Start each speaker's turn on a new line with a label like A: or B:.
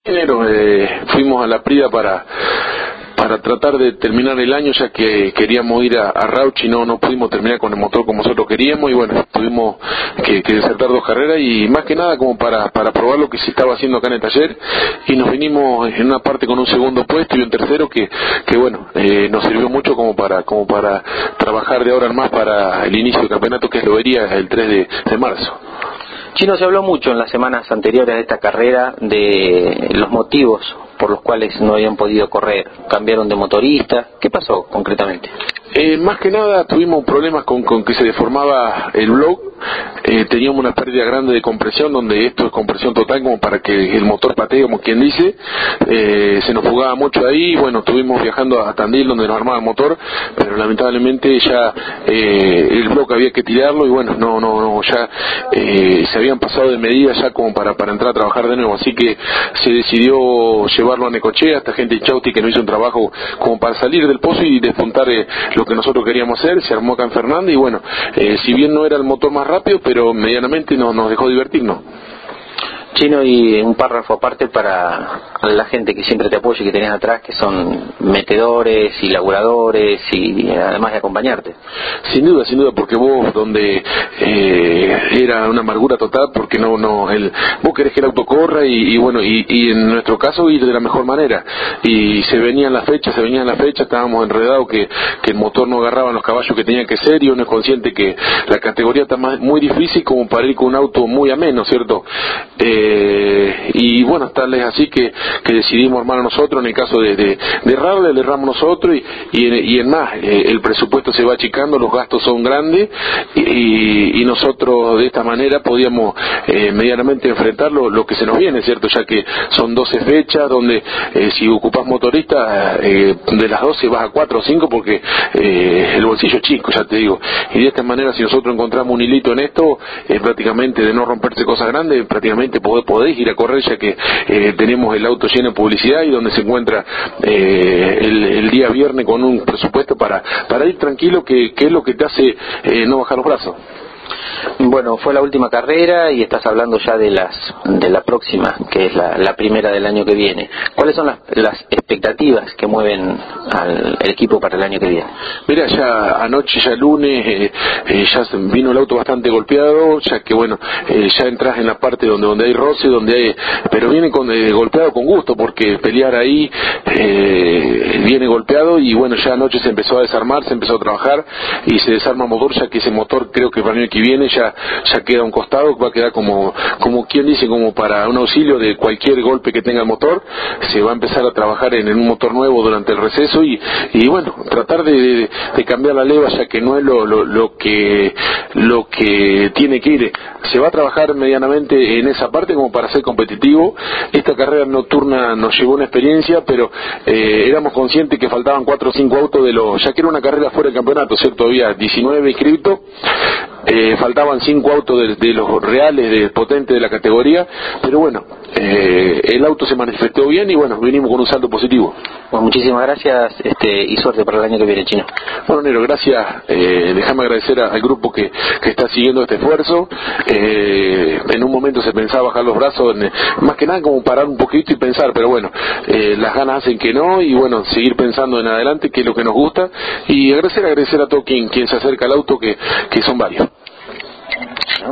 A: Enero fuimos a la Prida para tratar de terminar el año, ya que queríamos ir a Rauch y no pudimos terminar con el motor como nosotros queríamos, y bueno, tuvimos que desertar 2 carreras, y más que nada como para probar lo que se estaba haciendo acá en el taller, y nos vinimos en una parte con un segundo puesto y un tercero que bueno, nos sirvió mucho como para trabajar de ahora en más para el inicio del campeonato, que es Lobería el 3 de marzo.
B: Chino, se habló mucho en las semanas anteriores a esta carrera de los motivos por los cuales no habían podido correr. ¿Cambiaron de motorista? ¿Qué pasó concretamente?
A: Más que nada tuvimos problemas con que se deformaba el block. Teníamos una pérdida grande de compresión, donde esto es compresión total como para que el motor patee, como quien dice. Se nos fugaba mucho ahí. Bueno, estuvimos viajando a Tandil, donde nos armaba el motor, pero lamentablemente ya el block había que tirarlo, y bueno, ya se habían pasado de medida ya como para entrar a trabajar de nuevo, así que se decidió llevarlo a Necochea, esta gente de Chauti, que nos hizo un trabajo como para salir del pozo y despuntar lo que nosotros queríamos hacer. Se armó acá en Fernández, y bueno, si bien no era el motor más rápido, pero medianamente nos dejó divertirnos.
B: Chino, y un párrafo aparte para la gente que siempre te apoya y que tenés atrás, que son metedores y laburadores, y además de acompañarte.
A: Sin duda, porque vos donde era una amargura total, porque vos querés que el auto corra, y bueno, y en nuestro caso ir de la mejor manera, y se venían las fechas, estábamos enredados que el motor no agarraba los caballos que tenía que ser, y uno es consciente que la categoría está muy difícil como para ir con un auto muy ameno, ¿cierto? Y bueno, tal es así que decidimos armar nosotros. En el caso de errarle, le erramos nosotros, y en más, el presupuesto se va achicando, los gastos son grandes, y nosotros de esta manera podíamos medianamente enfrentar lo que se nos viene, ¿cierto? Ya que son 12 fechas, donde si ocupás motorista, de las 12 vas a 4 o 5, porque el bolsillo es chico, ya te digo, y de esta manera, si nosotros encontramos un hilito en esto, prácticamente de no romperse cosas grandes, prácticamente podés ir a correr, ya que tenemos el auto lleno de publicidad, y donde se encuentra el día viernes con un presupuesto para ir tranquilo, que es lo que te hace no bajar los brazos.
B: Bueno, fue la última carrera y estás hablando ya de la próxima, que es la primera del año que viene. ¿Cuáles son las expectativas que mueven al equipo para el año que viene?
A: Mira, ya anoche, ya lunes, ya vino el auto bastante golpeado, ya que bueno, ya entras en la parte donde hay roce, pero viene golpeado con gusto, porque pelear ahí viene golpeado, y bueno, ya anoche se empezó a desarmar, se empezó a trabajar, y se desarma el motor, ya que ese motor creo que para el año que viene ya queda a un costado, va a quedar como quien dice, como para un auxilio de cualquier golpe que tenga el motor. Se va a empezar a trabajar en un motor nuevo durante el receso, y bueno, tratar de cambiar la leva, ya que no es lo que tiene que ir. Se va a trabajar medianamente en esa parte como para ser competitivo. Esta carrera nocturna nos llevó una experiencia, pero éramos conscientes que faltaban 4 o 5 autos ya que era una carrera fuera del campeonato, ¿cierto? Había 19 inscritos. Faltaban 5 autos de los reales, potentes de la categoría, pero bueno, el auto se manifestó bien, y bueno, vinimos con un saldo positivo.
B: Bueno, muchísimas gracias, y suerte para el año que viene, Chino.
A: Bueno, Nero, gracias. Déjame agradecer al grupo que está siguiendo este esfuerzo. En un momento se pensaba bajar los brazos, más que nada como parar un poquito y pensar, pero bueno, las ganas hacen que no, y bueno, seguir pensando en adelante, que es lo que nos gusta, y agradecer a todo quien se acerca al auto, que son varios.